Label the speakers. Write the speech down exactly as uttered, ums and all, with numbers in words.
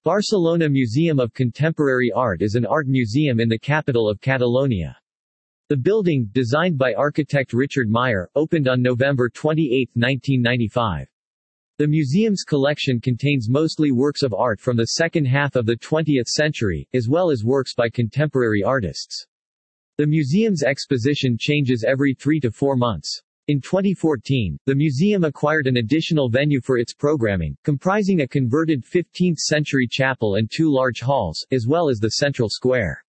Speaker 1: Barcelona Museum of Contemporary Art is an art museum in the capital of Catalonia. The building, designed by architect Richard Meyer, opened on November twenty-eighth, nineteen ninety-five. The museum's collection contains mostly works of art from the second half of the twentieth century, as well as works by contemporary artists. The museum's exposition changes every three to four months. In twenty fourteen, the museum acquired an additional venue for its programming, comprising a converted fifteenth century chapel and two large halls, as well as the central square.